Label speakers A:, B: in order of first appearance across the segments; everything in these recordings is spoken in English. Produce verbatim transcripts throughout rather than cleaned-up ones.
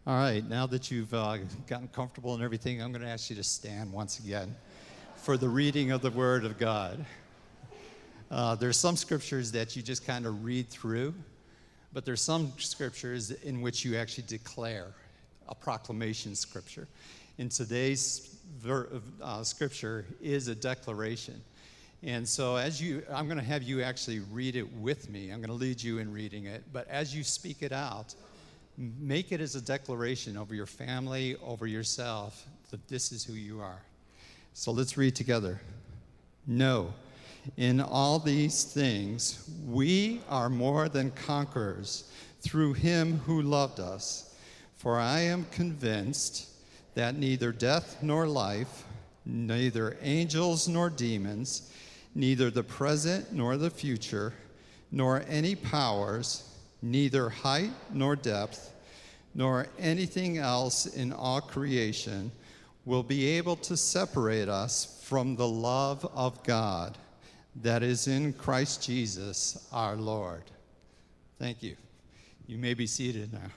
A: All right, now that you've uh, gotten comfortable and everything, I'm going to ask you to stand once again for the reading of the Word of God. Uh, there's some scriptures that you just kind of read through, but there's some scriptures in which you actually declare a proclamation scripture. In today's ver- uh, scripture is a declaration. And so as you, I'm going to have you actually read it with me. I'm going to lead you in reading it. But as you speak it out, make it as a declaration over your family, over yourself, that this is who you are. So let's read together. No, in all these things, we are more than conquerors through him who loved us. For I am convinced that neither death nor life, neither angels nor demons, neither the present nor the future, nor any powers, neither height nor depth, nor anything else in all creation will be able to separate us from the love of God that is in Christ Jesus our Lord. Thank you. You may be seated now.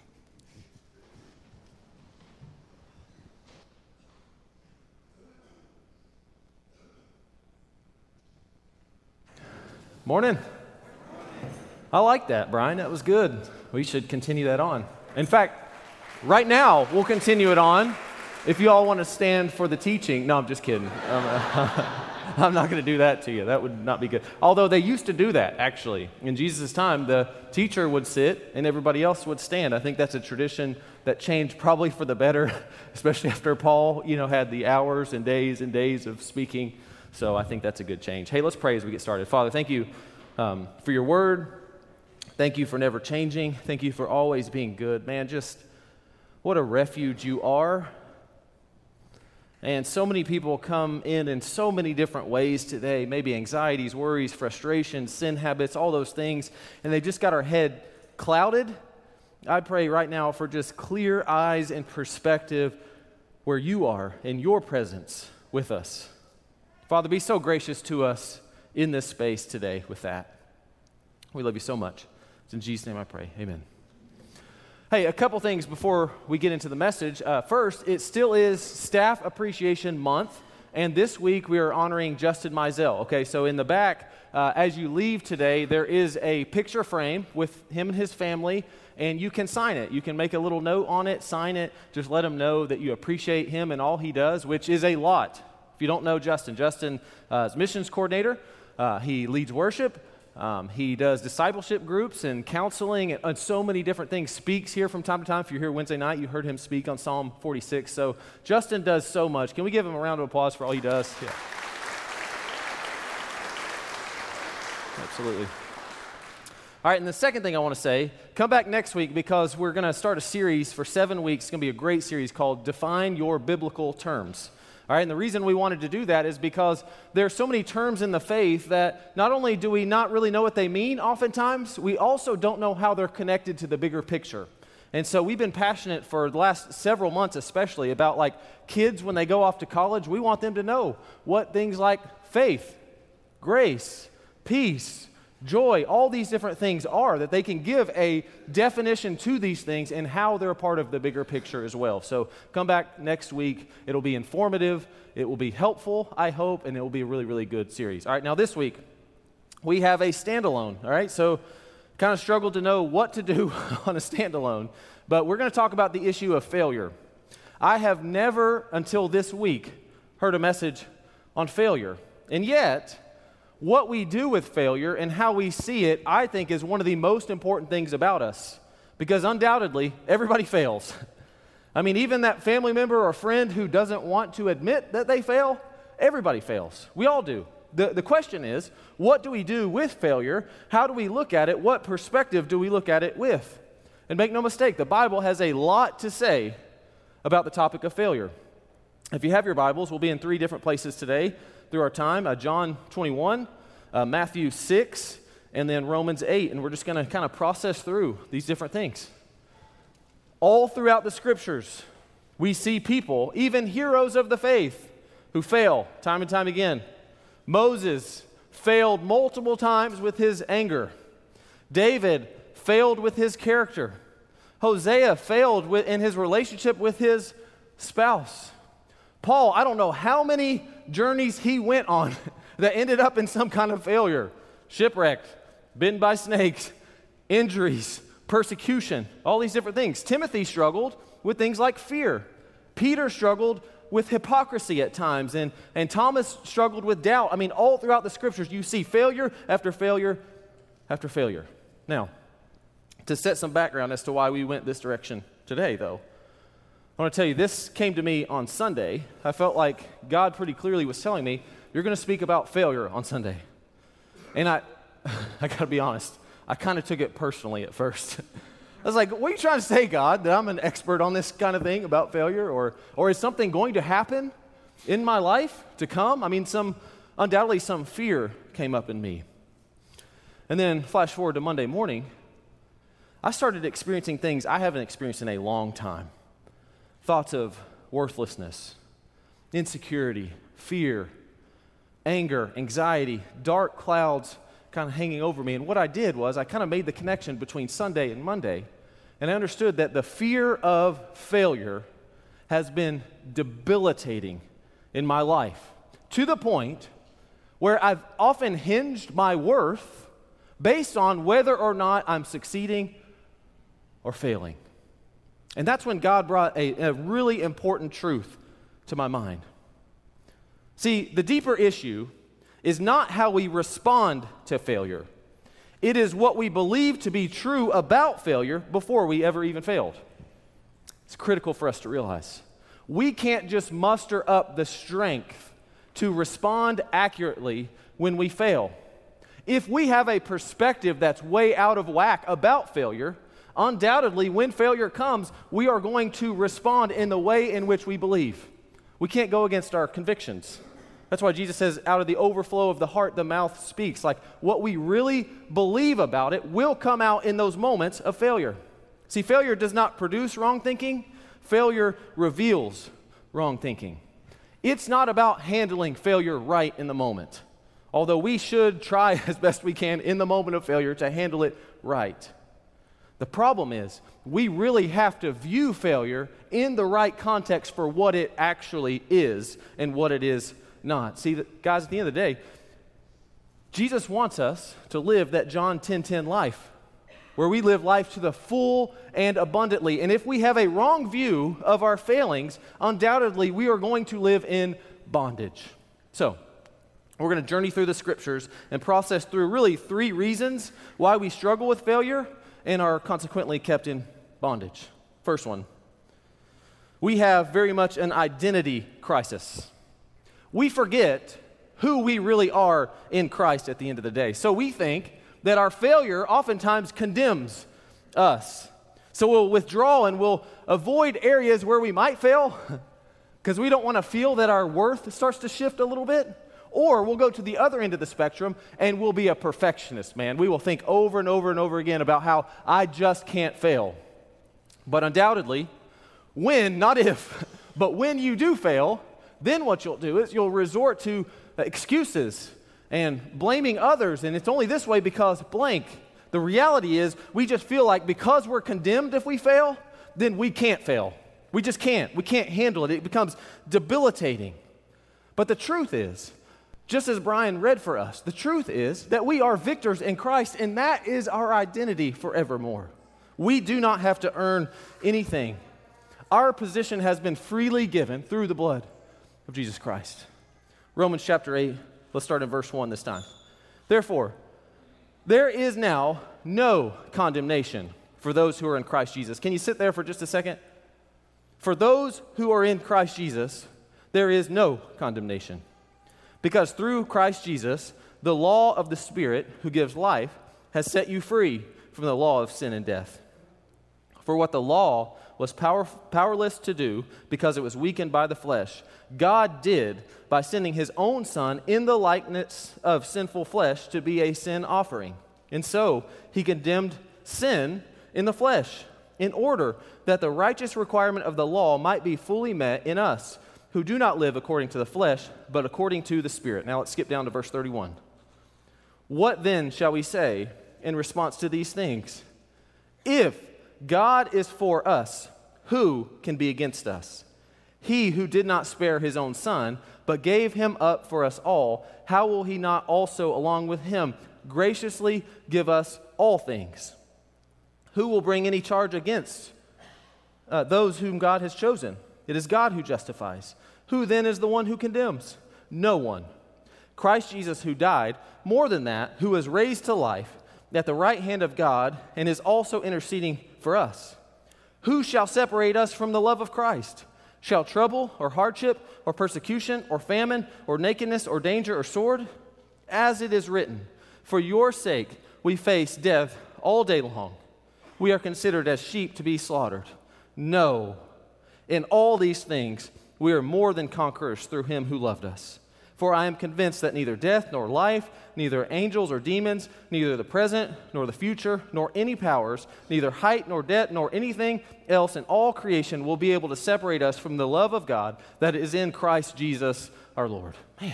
B: Morning. I like that, Brian. That was good. We should continue that on. In fact, right now, we'll continue it on. If you all want to stand for the teaching. No, I'm just kidding. Um, I'm not going to do that to you. That would not be good. Although they used to do that, actually. In Jesus' time, the teacher would sit and everybody else would stand. I think that's a tradition that changed probably for the better, especially after Paul, you know, had the hours and days and days of speaking. So I think that's a good change. Hey, let's pray as we get started. Father, thank you um, for your word. Thank you for never changing. Thank you for always being good. Man, just what a refuge you are. And so many people come in in so many different ways today, maybe anxieties, worries, frustrations, sin habits, all those things, and they just got our head clouded. I pray right now for just clear eyes and perspective where you are in your presence with us. Father, be so gracious to us in this space today with that. We love you so much. It's in Jesus' name I pray. Amen. Hey, a couple things before we get into the message. Uh, first, it still is Staff Appreciation Month, and this week we are honoring Justin Mizell. Okay, so in the back, uh, as you leave today, there is a picture frame with him and his family, and you can sign it. You can make a little note on it, sign it, just let him know that you appreciate him and all he does, which is a lot. If you don't know Justin, Justin uh, is missions coordinator. Uh, he leads worship. Um, he does discipleship groups and counseling and, and so many different things. Speaks here from time to time. If you're here Wednesday night, you heard him speak on Psalm forty-six. So Justin does so much. Can we give him a round of applause for all he does? Yeah. Absolutely. All right, and the second thing I want to say, come back next week because we're going to start a series for seven weeks. It's going to be a great series called Define Your Biblical Terms. All right, and the reason we wanted to do that is because there are so many terms in the faith that not only do we not really know what they mean oftentimes, we also don't know how they're connected to the bigger picture. And so we've been passionate for the last several months especially about like kids when they go off to college, we want them to know what things like faith, grace, peace, joy, all these different things are, that they can give a definition to these things and how they're a part of the bigger picture as well. So come back next week. It'll be informative. It will be helpful, I hope, and it will be a really, really good series. All right, now this week, we have a standalone, all right? So kind of struggled to know what to do on a standalone, but we're going to talk about the issue of failure. I have never, until this week, heard a message on failure, and yet what we do with failure and how we see it, I think, is one of the most important things about us. Because undoubtedly, everybody fails. I mean, even that family member or friend who doesn't want to admit that they fail, everybody fails. We all do. The, the question is, what do we do with failure? How do we look at it? What perspective do we look at it with? And make no mistake, the Bible has a lot to say about the topic of failure. If you have your Bibles, we'll be in three different places today through our time, uh, John twenty-one, uh, Matthew six, and then Romans eight, and we're just going to kind of process through these different things. All throughout the Scriptures, we see people, even heroes of the faith, who fail time and time again. Moses failed multiple times with his anger. David failed with his character. Hosea failed with, in his relationship with his spouse. Paul, I don't know how many journeys he went on that ended up in some kind of failure. Shipwrecked, bitten by snakes, injuries, persecution, all these different things. Timothy struggled with things like fear. Peter struggled with hypocrisy at times, and, and Thomas struggled with doubt. I mean, all throughout the scriptures, you see failure after failure after failure. Now, to set some background as to why we went this direction today, though, I want to tell you, this came to me on Sunday. I felt like God pretty clearly was telling me, you're going to speak about failure on Sunday. And I, I got to be honest, I kind of took it personally at first. I was like, what are you trying to say, God, that I'm an expert on this kind of thing about failure? Or, or is something going to happen in my life to come? I mean, some undoubtedly some fear came up in me. And then flash forward to Monday morning, I started experiencing things I haven't experienced in a long time. Thoughts of worthlessness, insecurity, fear, anger, anxiety, dark clouds kind of hanging over me. And what I did was I kind of made the connection between Sunday and Monday, and I understood that the fear of failure has been debilitating in my life to the point where I've often hinged my worth based on whether or not I'm succeeding or failing. And that's when God brought a, a really important truth to my mind. See, the deeper issue is not how we respond to failure. It is what we believe to be true about failure before we ever even failed. It's critical for us to realize. We can't just muster up the strength to respond accurately when we fail. If we have a perspective that's way out of whack about failure, undoubtedly when failure comes, we are going to respond in the way in which we believe. We can't go against our convictions. That's why Jesus says, out of the overflow of the heart, the mouth speaks. Like, what we really believe about it will come out in those moments of failure. See, failure does not produce wrong thinking. Failure reveals wrong thinking. It's not about handling failure right in the moment, although we should try as best we can in the moment of failure to handle it right. The problem is, we really have to view failure in the right context for what it actually is and what it is not. See, guys, at the end of the day, Jesus wants us to live that John ten ten life, where we live life to the full and abundantly. And if we have a wrong view of our failings, undoubtedly we are going to live in bondage. So, we're going to journey through the scriptures and process through really three reasons why we struggle with failure and are consequently kept in bondage. First one, we have very much an identity crisis. We forget who we really are in Christ at the end of the day. So we think that our failure oftentimes condemns us. So we'll withdraw and we'll avoid areas where we might fail because we don't want to feel that our worth starts to shift a little bit. Or we'll go to the other end of the spectrum and we'll be a perfectionist, man. We will think over and over and over again about how I just can't fail. But undoubtedly, when, not if, but when you do fail, then what you'll do is you'll resort to excuses and blaming others, and it's only this way because blank. The reality is we just feel like because we're condemned if we fail, then we can't fail. We just can't. We can't handle it. It becomes debilitating. But the truth is, just as Brian read for us, the truth is that we are victors in Christ, and that is our identity forevermore. We do not have to earn anything. Our position has been freely given through the blood of Jesus Christ. Romans chapter eight, let's start in verse one this time. Therefore, there is now no condemnation for those who are in Christ Jesus. Can you sit there for just a second? For those who are in Christ Jesus, there is no condemnation. Because through Christ Jesus, the law of the Spirit who gives life has set you free from the law of sin and death. For what the law was power, powerless to do because it was weakened by the flesh, God did by sending his own Son in the likeness of sinful flesh to be a sin offering. And so he condemned sin in the flesh in order that the righteous requirement of the law might be fully met in us, who do not live according to the flesh, but according to the Spirit. Now let's skip down to verse thirty-one. What then shall we say in response to these things? If God is for us. Who can be against us? He who did not spare his own son, but gave him up for us all, how will he not also, along with him, graciously give us all things? Who will bring any charge against uh, those whom God has chosen? It is God who justifies. Who then is the one who condemns? No one. Christ Jesus, who died, more than that, who was raised to life at the right hand of God and is also interceding for us. Who shall separate us from the love of Christ? Shall trouble or hardship or persecution or famine or nakedness or danger or sword? As it is written, for your sake we face death all day long. We are considered as sheep to be slaughtered. No, in all these things we are more than conquerors through him who loved us. For I am convinced that neither death nor life, neither angels or demons, neither the present nor the future, nor any powers, neither height nor depth, nor anything else in all creation will be able to separate us from the love of God that is in Christ Jesus our Lord. Man,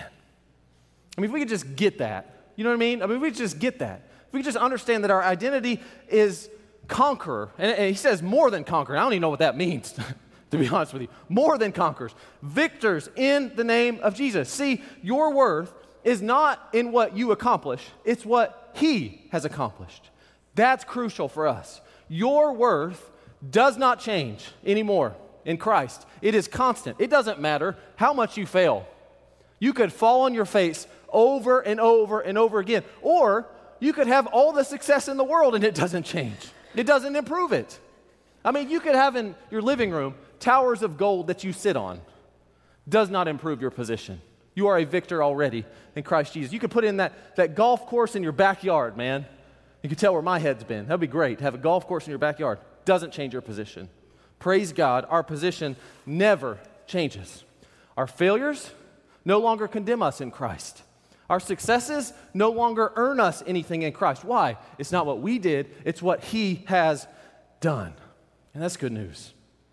B: I mean, if we could just get that, you know what I mean? I mean, if we could just get that. If we could just understand that our identity is conqueror, and, and he says more than conqueror. I don't even know what that means. To be honest with you, more than conquerors, victors in the name of Jesus. See, your worth is not in what you accomplish, it's what he has accomplished. That's crucial for us. Your worth does not change anymore in Christ. It is constant. It doesn't matter how much you fail. You could fall on your face over and over and over again, or you could have all the success in the world and it doesn't change. It doesn't improve it. I mean, you could have in your living room towers of gold that you sit on. Does not improve your position. You are a victor already in Christ Jesus. You could put in that, that golf course in your backyard, man. You can tell where my head's been. That'd be great to have a golf course in your backyard. Doesn't change your position. Praise God, our position never changes. Our failures no longer condemn us in Christ. Our successes no longer earn us anything in Christ. Why? It's not what we did, it's what he has done. And that's good news.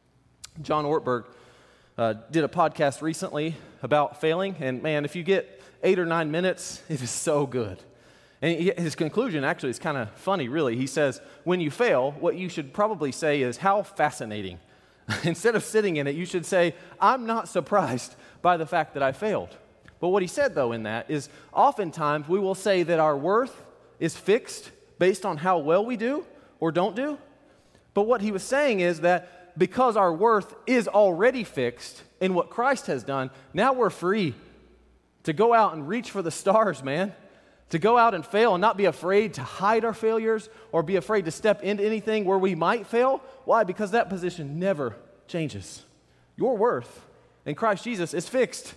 B: John Ortberg uh, did a podcast recently about failing, and man, if you get eight or nine minutes, it is so good. And he, his conclusion actually is kind of funny, really. He says, when you fail, what you should probably say is, how fascinating. Instead of sitting in it, you should say, I'm not surprised by the fact that I failed. But what he said, though, in that is, oftentimes we will say that our worth is fixed based on how well we do or don't do. But what he was saying is that because our worth is already fixed in what Christ has done, now we're free to go out and reach for the stars, man. To go out and fail and not be afraid to hide our failures or be afraid to step into anything where we might fail. Why? Because that position never changes. Your worth in Christ Jesus is fixed.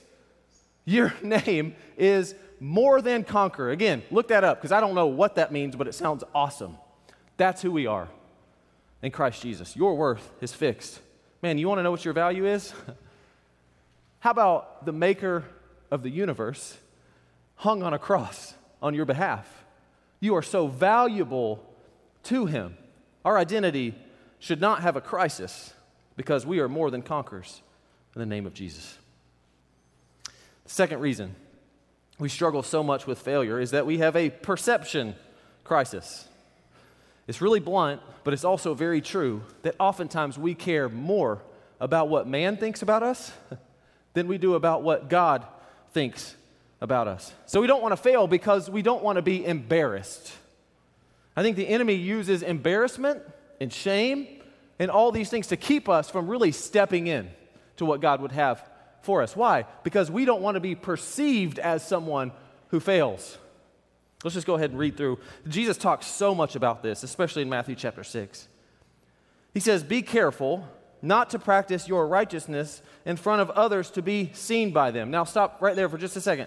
B: Your name is more than conqueror. Again, look that up because I don't know what that means, but it sounds awesome. That's who we are. In Christ Jesus. Your worth is fixed. Man, you want to know what your value is? How about the maker of the universe hung on a cross on your behalf? You are so valuable to him. Our identity should not have a crisis because we are more than conquerors in the name of Jesus. The second reason we struggle so much with failure is that we have a perception crisis. It's really blunt, but it's also very true that oftentimes we care more about what man thinks about us than we do about what God thinks about us. So we don't want to fail because we don't want to be embarrassed. I think the enemy uses embarrassment and shame and all these things to keep us from really stepping in to what God would have for us. Why? Because we don't want to be perceived as someone who fails. Let's just go ahead and read through. Jesus talks so much about this, especially in Matthew chapter six. He says, be careful not to practice your righteousness in front of others to be seen by them. Now stop right there for just a second.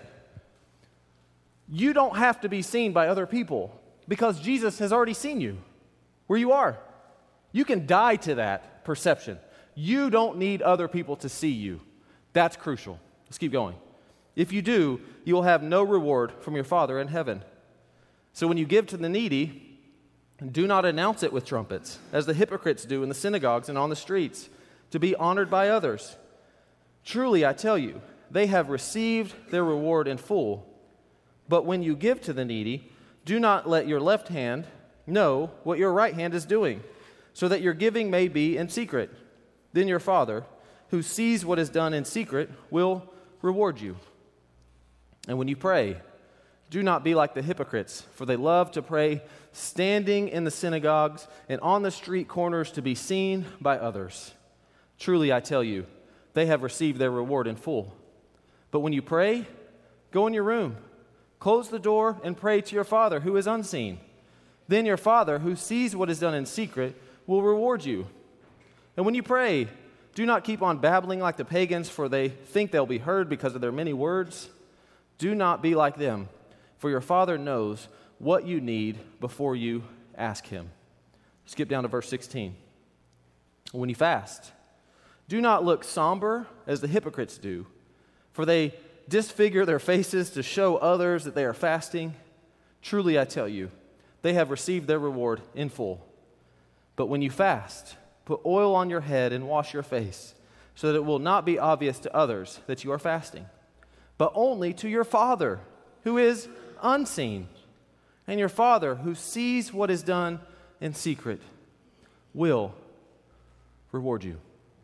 B: You don't have to be seen by other people because Jesus has already seen you where you are. You can die to that perception. You don't need other people to see you. That's crucial. Let's keep going. If you do, you will have no reward from your Father in heaven. So when you give to the needy, do not announce it with trumpets, as the hypocrites do in the synagogues and on the streets, to be honored by others. Truly, I tell you, they have received their reward in full. But when you give to the needy, do not let your left hand know what your right hand is doing, so that your giving may be in secret. Then your Father, who sees what is done in secret, will reward you. And when you pray, do not be like the hypocrites, for they love to pray standing in the synagogues and on the street corners to be seen by others. Truly, I tell you, they have received their reward in full. But when you pray, go in your room, close the door, and pray to your Father who is unseen. Then your Father, who sees what is done in secret, will reward you. And when you pray, do not keep on babbling like the pagans, for they think they'll be heard because of their many words. Do not be like them, for your Father knows what you need before you ask Him. Skip down to verse sixteen. When you fast, do not look somber as the hypocrites do, for they disfigure their faces to show others that they are fasting. Truly, I tell you, they have received their reward in full. But when you fast, put oil on your head and wash your face, so that it will not be obvious to others that you are fasting, but only to your Father who is unseen. And your Father who sees what is done in secret will reward you.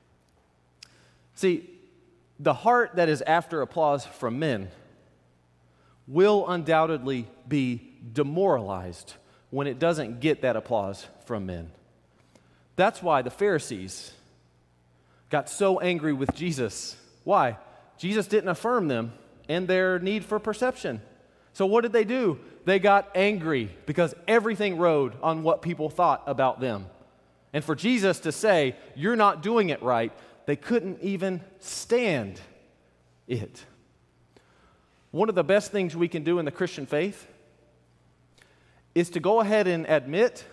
B: See, the heart that is after applause from men will undoubtedly be demoralized when it doesn't get that applause from men. That's why the Pharisees got so angry with Jesus. Why? Jesus didn't affirm them in their need for perception. So what did they do? They got angry because everything rode on what people thought about them. And for Jesus to say, you're not doing it right, they couldn't even stand it. One of the best things we can do in the Christian faith is to go ahead and admit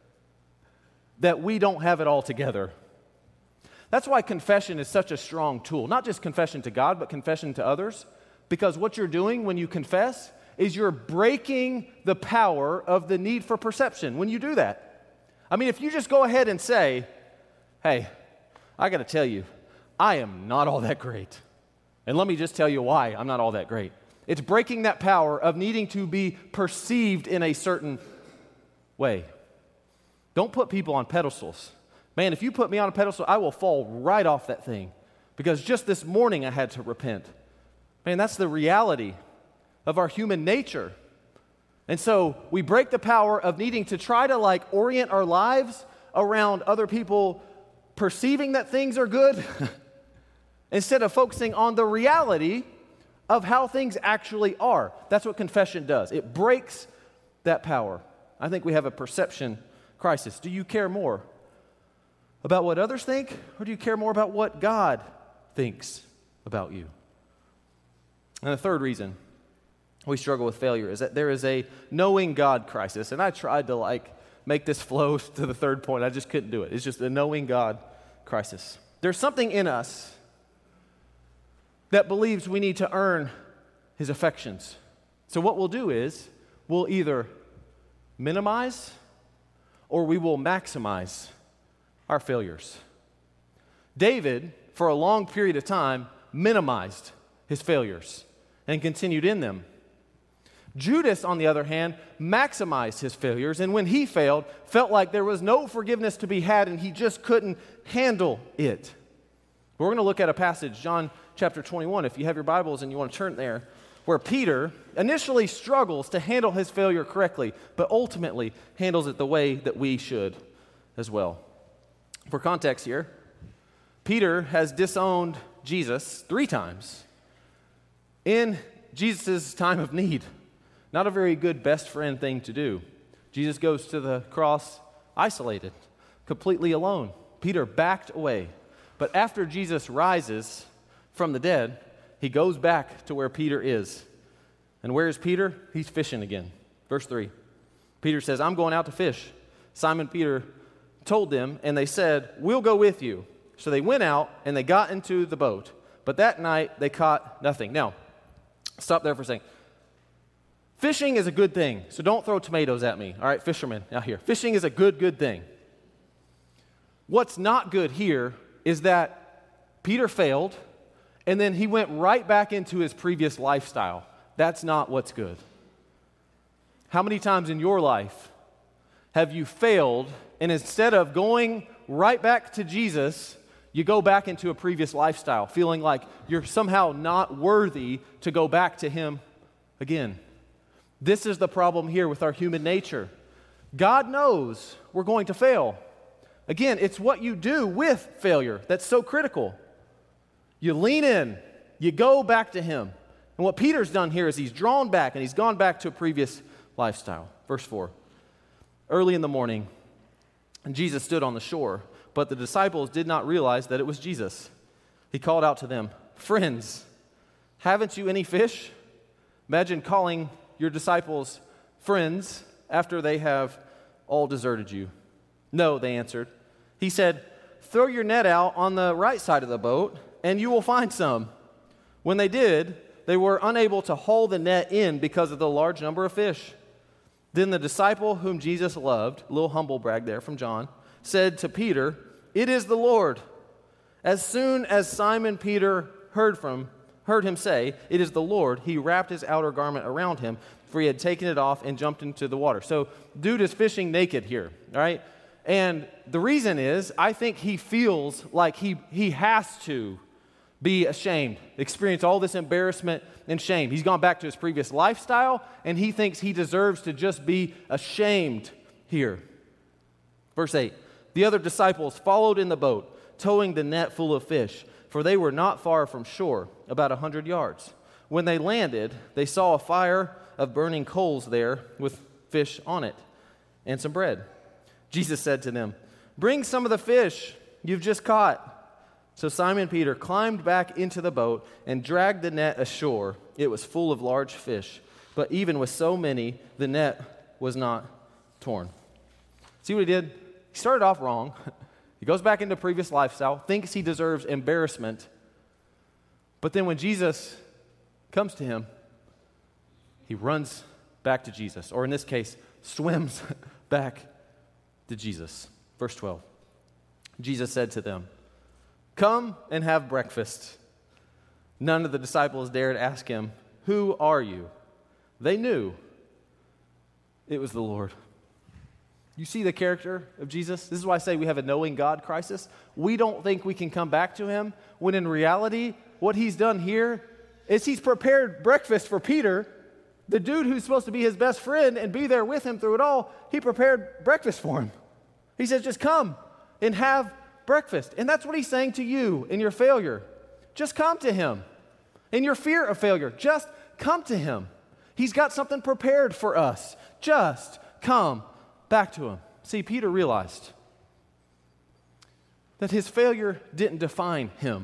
B: that we don't have it all together. That's why confession is such a strong tool. Not just confession to God, but confession to others. Because what you're doing when you confess is you're breaking the power of the need for perception when you do that. I mean, if you just go ahead and say, hey, I got to tell you, I am not all that great. And let me just tell you why I'm not all that great. It's breaking that power of needing to be perceived in a certain way. Don't put people on pedestals. Man, if you put me on a pedestal, I will fall right off that thing. Because just this morning I had to repent. Man, that's the reality of our human nature. And so we break the power of needing to try to like orient our lives around other people perceiving that things are good instead of focusing on the reality of how things actually are. That's what confession does. It breaks that power. I think we have a perception crisis. Do you care more about what others think, or do you care more about what God thinks about you? And the third reason we struggle with failure is that there is a knowing God crisis. And I tried to like make this flow to the third point. I just couldn't do it. It's just a knowing God crisis. There's something in us that believes we need to earn His affections. So what we'll do is we'll either minimize or we will maximize our failures. David, for a long period of time, minimized his failures and continued in them. Judas, on the other hand, maximized his failures, and when he failed, felt like there was no forgiveness to be had and he just couldn't handle it. We're going to look at a passage, John chapter twenty-one, if you have your Bibles and you want to turn there, where Peter initially struggles to handle his failure correctly, but ultimately handles it the way that we should as well. For context here, Peter has disowned Jesus three times in Jesus' time of need. Not a very good best friend thing to do. Jesus goes to the cross isolated, completely alone. Peter backed away. But after Jesus rises from the dead, he goes back to where Peter is. And where is Peter? He's fishing again. Verse three. Peter says, I'm going out to fish. Simon Peter told them, and they said, we'll go with you. So they went out, and they got into the boat. But that night, they caught nothing. Now, stop there for a second. Fishing is a good thing, so don't throw tomatoes at me. All right, fishermen out here. Fishing is a good, good thing. What's not good here is that Peter failed, and then he went right back into his previous lifestyle. That's not what's good. How many times in your life have you failed, and instead of going right back to Jesus, you go back into a previous lifestyle, feeling like you're somehow not worthy to go back to Him again? This is the problem here with our human nature. God knows we're going to fail. Again, it's what you do with failure that's so critical. You lean in, you go back to Him. And what Peter's done here is he's drawn back and he's gone back to a previous lifestyle. Verse four. Early in the morning, Jesus stood on the shore, but the disciples did not realize that it was Jesus. He called out to them, "Friends, haven't you any fish?" Imagine calling your disciples friends after they have all deserted you. "No," they answered. He said, "Throw your net out on the right side of the boat, and you will find some." When they did, they were unable to haul the net in because of the large number of fish. Then the disciple whom Jesus loved, a little humble brag there from John, said to Peter, "It is the Lord." As soon as Simon Peter heard from heard him say, "It is the Lord," he wrapped his outer garment around him, for he had taken it off and jumped into the water. So dude is fishing naked here, all right? And the reason is, I think he feels like he, he has to be ashamed, experience all this embarrassment and shame. He's gone back to his previous lifestyle, and he thinks he deserves to just be ashamed here. Verse eight, the other disciples followed in the boat, towing the net full of fish, for they were not far from shore, about a hundred yards. When they landed, they saw a fire of burning coals there with fish on it and some bread. Jesus said to them, "Bring some of the fish you've just caught." So Simon Peter climbed back into the boat and dragged the net ashore. It was full of large fish, but even with so many, the net was not torn. See what he did? He started off wrong. He goes back into previous lifestyle, thinks he deserves embarrassment. But then when Jesus comes to him, he runs back to Jesus, or in this case, swims back to Jesus. Verse twelve. Jesus said to them, "Come and have breakfast." None of the disciples dared ask him, "Who are you?" They knew it was the Lord. You see the character of Jesus? This is why I say we have a knowing God crisis. We don't think we can come back to him, when in reality, what he's done here is he's prepared breakfast for Peter, the dude who's supposed to be his best friend and be there with him through it all. He prepared breakfast for him. He says, just come and have breakfast. And that's what he's saying to you in your failure. Just come to him. In your fear of failure, just come to him. He's got something prepared for us. Just come back to him. See, Peter realized that his failure didn't define him.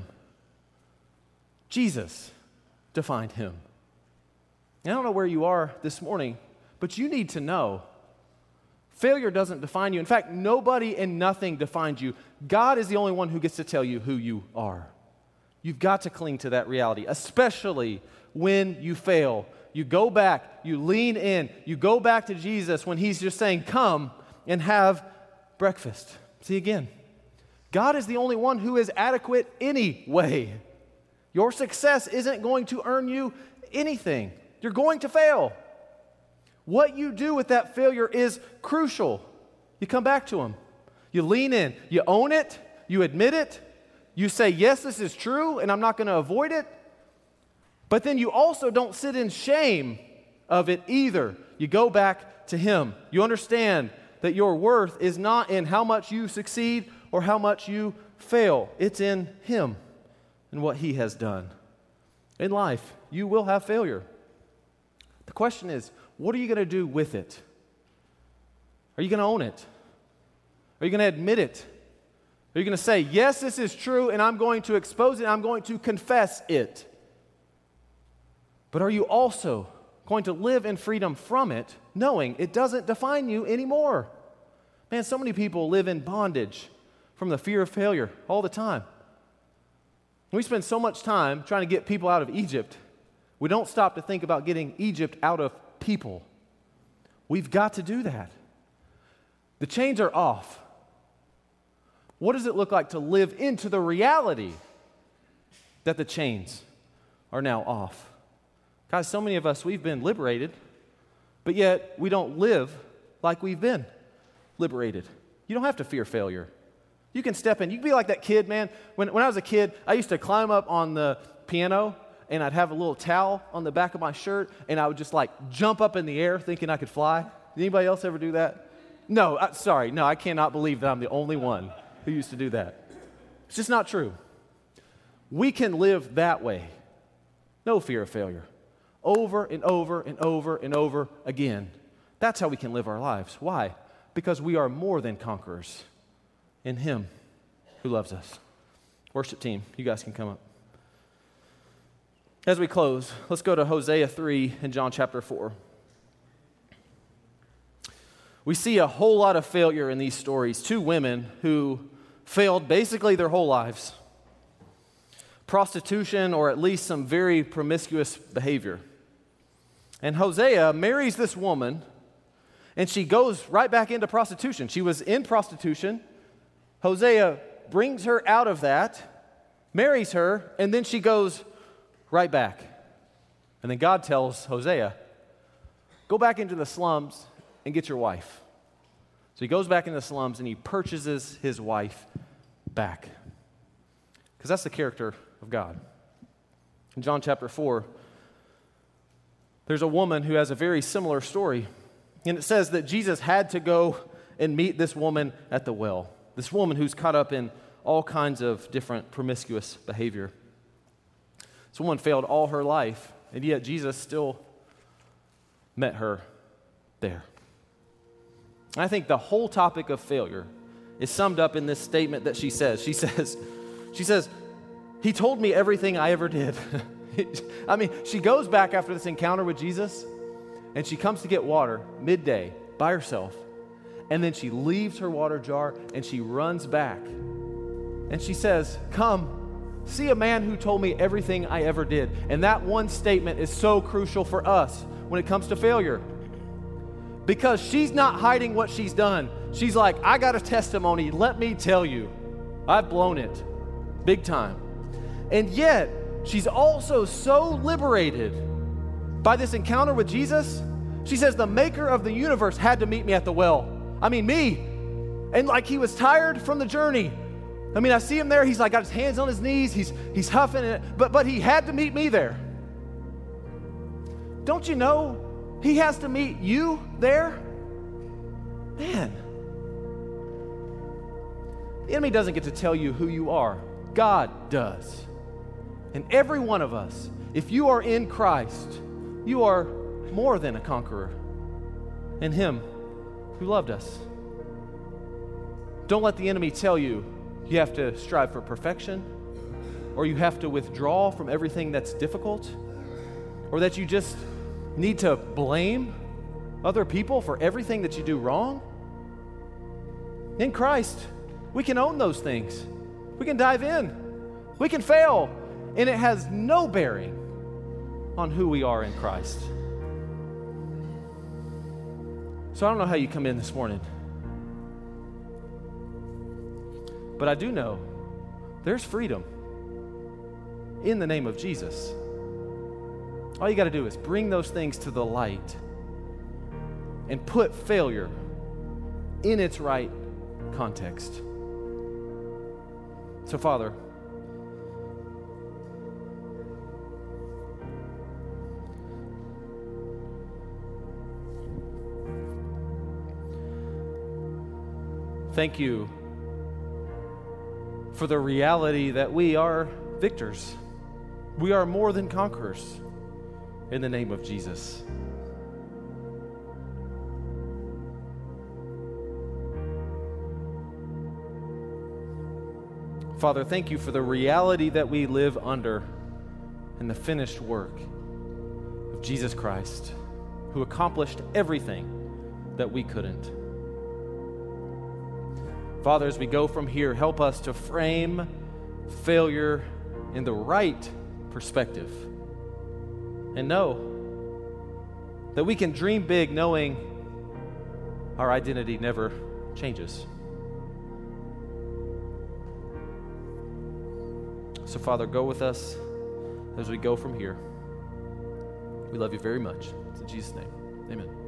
B: Jesus defined him. And I don't know where you are this morning, but you need to know failure doesn't define you. In fact, nobody and nothing defines you. God is the only one who gets to tell you who you are. You've got to cling to that reality, especially when you fail. You go back, you lean in, you go back to Jesus when he's just saying, come and have breakfast. See again, God is the only one who is adequate anyway. Your success isn't going to earn you anything. You're going to fail. What you do with that failure is crucial. You come back to him. You lean in. You own it. You admit it. You say, yes, this is true, and I'm not going to avoid it. But then you also don't sit in shame of it either. You go back to him. You understand that your worth is not in how much you succeed or how much you fail. It's in him and what he has done. In life, you will have failure. The question is, what are you going to do with it? Are you going to own it? Are you going to admit it? Are you going to say, yes, this is true, and I'm going to expose it, I'm going to confess it? But are you also going to live in freedom from it, knowing it doesn't define you anymore? Man, so many people live in bondage from the fear of failure all the time. We spend so much time trying to get people out of Egypt, we don't stop to think about getting Egypt out of people. We've got to do that. The chains are off. What does it look like to live into the reality that the chains are now off? Guys, so many of us, we've been liberated, but yet we don't live like we've been. liberated. You don't have to fear failure. You can step in. You can be like that kid, man. When, when I was a kid, I used to climb up on the piano, and I'd have a little towel on the back of my shirt, and I would just like jump up in the air thinking I could fly. Did anybody else ever do that? No, I, sorry. No, I cannot believe that I'm the only one who used to do that. It's just not true. We can live that way. No fear of failure. Over and over and over and over again. That's how we can live our lives. Why? Because we are more than conquerors in Him who loves us. Worship team, you guys can come up. As we close, let's go to Hosea three and John chapter four. We see a whole lot of failure in these stories. Two women who failed basically their whole lives. Prostitution, or at least some very promiscuous behavior. And Hosea marries this woman, and she goes right back into prostitution. She was in prostitution. Hosea brings her out of that, marries her, and then she goes right back. And then God tells Hosea, go back into the slums and get your wife. So he goes back into the slums and he purchases his wife back. Because that's the character of God. In John chapter four, there's a woman who has a very similar story. And it says that Jesus had to go and meet this woman at the well. This woman who's caught up in all kinds of different promiscuous behavior. This woman failed all her life, and yet Jesus still met her there. And I think the whole topic of failure is summed up in this statement that she says. She says, she says, He told me everything I ever did. I mean, she goes back after this encounter with Jesus, and she comes to get water midday by herself, and then she leaves her water jar, and she runs back. And she says, come, see a man who told me everything I ever did. And that one statement is so crucial for us when it comes to failure. Because she's not hiding what she's done. She's like, I got a testimony. Let me tell you, I've blown it big time. And yet, she's also so liberated by this encounter with Jesus. She says, the maker of the universe had to meet me at the well. I mean, me. And like he was tired from the journey. I mean, I see him there. He's like got his hands on his knees. He's he's huffing it. But, but he had to meet me there. Don't you know he has to meet you there? Man. The enemy doesn't get to tell you who you are. God does. And every one of us, if you are in Christ, you are more than a conqueror in Him who loved us. Don't let the enemy tell you you have to strive for perfection, or you have to withdraw from everything that's difficult, or that you just need to blame other people for everything that you do wrong. In Christ, we can own those things. We can dive in. We can fail. And it has no bearing on who we are in Christ. So I don't know how you come in this morning. But I do know there's freedom in the name of Jesus. All you got to do is bring those things to the light and put failure in its right context. So, Father, thank you for the reality that we are victors. We are more than conquerors in the name of Jesus. Father, thank you for the reality that we live under in the finished work of Jesus Christ, who accomplished everything that we couldn't. Father, as we go from here, help us to frame failure in the right perspective and know that we can dream big knowing our identity never changes. So, Father, go with us as we go from here. We love you very much. It's in Jesus' name. Amen.